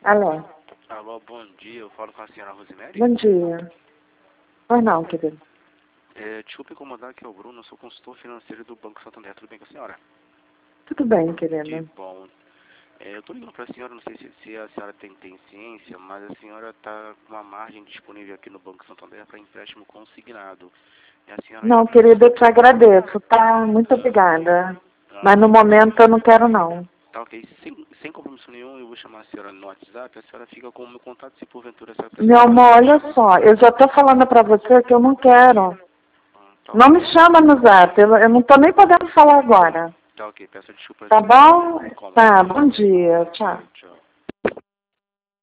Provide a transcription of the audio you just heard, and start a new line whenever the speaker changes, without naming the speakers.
Alô?
Alô, bom dia. Eu falo com a senhora Rosemary.
Bom dia. Pois não, querido.
Desculpa incomodar, aqui é o Bruno. Eu sou consultor financeiro do Banco Santander. Tudo bem com a senhora?
Tudo bem,
Que
querido.
bom. Eu tô ligando pra senhora, não sei se a senhora tem ciência, mas a senhora tá com uma margem disponível aqui no Banco Santander para empréstimo consignado. E a senhora
Não,
já
querido, eu te agradeço, tá? Muito obrigada. Mas no momento eu não quero, não.
Tá ok. Sem compromisso nenhum, eu vou chamar a senhora no WhatsApp. A senhora fica com o meu contato se porventura a senhora
Meu
precisar.
amor, olha só, eu já tô falando pra você que eu não quero.
Tá
Não
ok.
me chama no zap, eu não tô nem podendo falar agora.
Tá ok. Peço desculpas
Tá
pelo
bom?
incômodo.
Tá, bom dia, tchau.
Tchau.